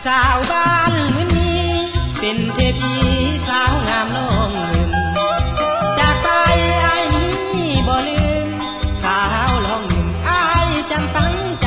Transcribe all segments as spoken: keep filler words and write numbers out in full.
ชาวบ้านเหมือนมีเป็นเทพีสาวงามน้องหนึ่งจากไปไอ้นี้บ่ลืมสาวลองหนึ่งไอ้จำฝังใจ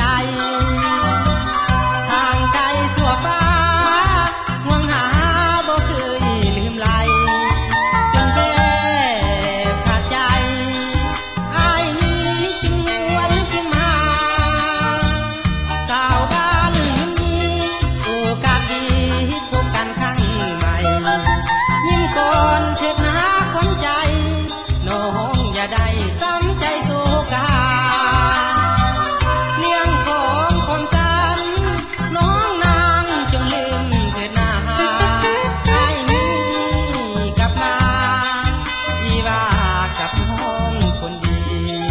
ทางไกลสัวฟ้าห่วงหาบ่เคยลืมไหลจนแทบขาดใจไอ้นี้จึงหวนขึ้นมาสาวบ้านนี้โอกาสดีพบกันครั้งใหม่ยิ้มก่อนเถิดนะขวัญใจน้องอย่าได้ซ้ำใจโศกาเรื่องของความสันน้องนางจงลืมเถิดนะไอ้นี้กลับมาอีว่ากับน้องคนดี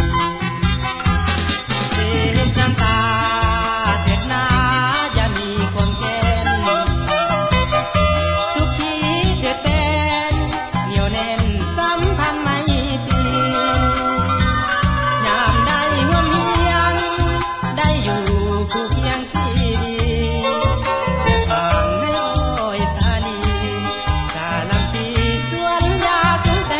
เจ็บน้ำตาเถิดนะอย่ามีความแค้นสุขีเถิดแฟนเหนียวแน่นสัมพันธ์ไม่ตียามได้ห่วมเฮียงได้อยู่คู่เคียงสีดีจะสร้างให้โอ้ยสาลีกาลำปีสวนยาสุนแต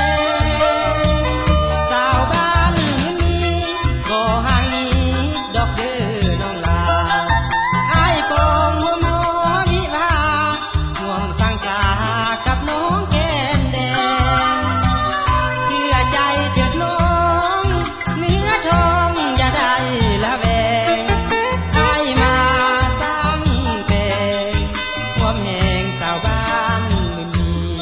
สาวบ้านนี้บ่ห่างนี้ดอกเด้อน้องลาไอ้ปองหัวหมอวิภาห่วงสร้างสากับน้องแก้มแดงเชื่อใจเถิดน้องเนื้อทองอย่าได้ละแวงไอ้มาสร้างแฟนความแห่งสาวบ้านมี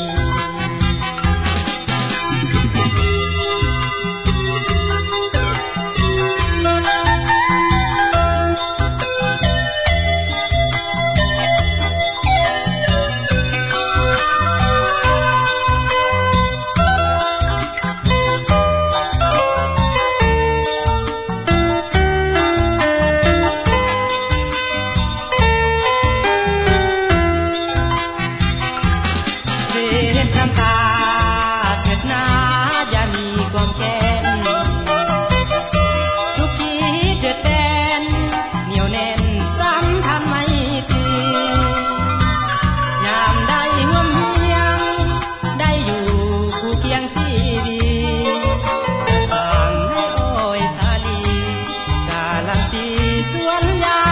เสียน้ำตาเถิดนะอย่ามีความแค้นสุขีเถิดแฟนเหนียวแน่นสัมพันธ์ไม่ตียามได้ห่วมเฮียงได้อยู่คู่เคียงสีดีจะสร้างให้โอ้ยสาลีกาลันตีสวนยา